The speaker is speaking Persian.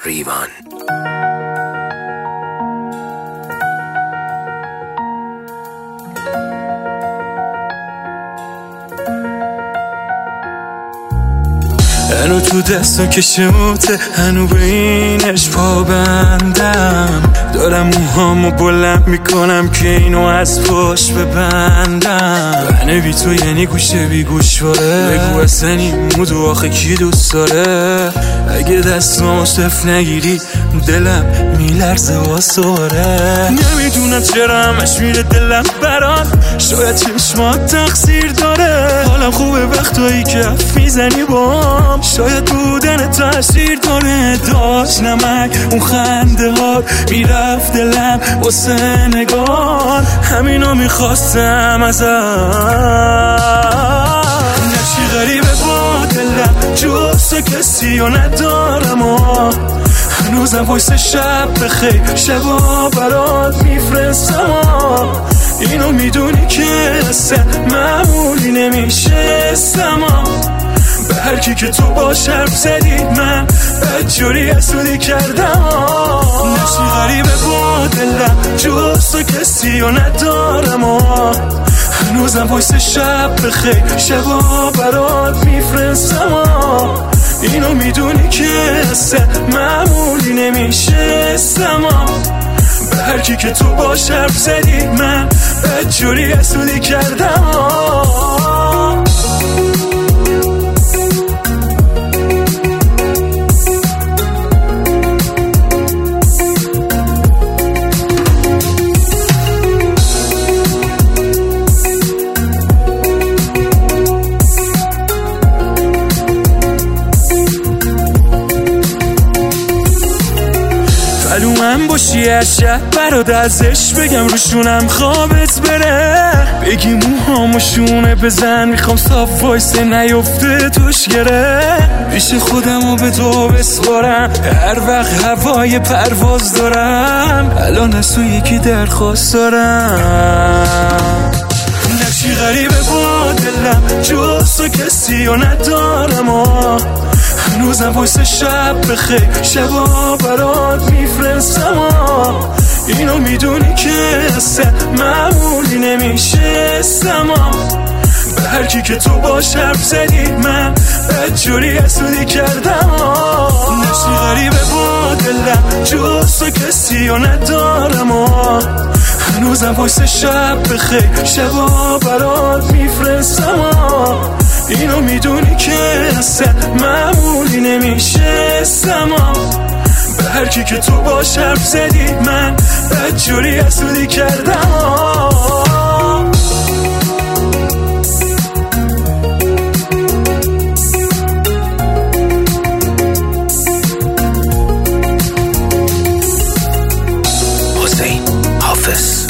ریوان. هنو تو دستو که شموته، هنو به اینش پابندم. دارم موهامو بلند میکنم که اینو از پشت ببندم. بنه بی تو یعنی گوشه بی گوشواره، بگو اصلا این مودو آخه کی دوست داره. اگه دستامو صفر نگیری دلم میلرزه واساره. نمیدونم چرا همش میره دلم برات، شاید چشمات تقصیر داره. حالم خوبه وقتایی که حرف میزنی بام، شاید بودن تاثیر داره. داشت نمک اون خنده ها میرفت دلم واسه نگاه، همینو میخواستم ازت. نشی غریبه با دلم جز تو کسی رو ندارم و هنوزم وایس شب بخیر شبا برات میفرستم. اینو میدونی که اصلا معمولی نمیشه استما. به هر کی که تو باش حرف زدی من بدجوری حسودی کردم. نشی غریبه با دلم جز تو کسی رو ندارم و هنوزم وایس شب بخیر شبا برات میفرستم. اینو میدونی که اصلا معمولی نمیشه استما. به هر کی که تو باش حرف زدی من بدجوری حسودی کردم. من باشی از شب برات ازش بگم روشونم خوابت بره. بگی موهامو شونه بزن میخوام صاف وایسه نیفته توش گره. پیش خودمو به تو بسپارم هر وقت هوای پرواز دارم. الان از تو یکی درخواست دارم. نقشی غریبه با دلم جز تو کسی رو ندارم و هنوزم وایس شب بخیر شبا برات میفرستم. اینو میدونی که اصلا معمولی نمیشه استما. به هر کی که تو باش حرف زدی من بدجوری حسودی کردم. نشی غریبه با دلم جز تو کسی رو ندارم و هنوزم وایس شب بخیر شبا برات میفرستم. اینو میدونی که اصلا معمولی نمیشه استما. به هر کی که تو باش حرف زدی من بدجوری حسودی کردم. حسین حافظ.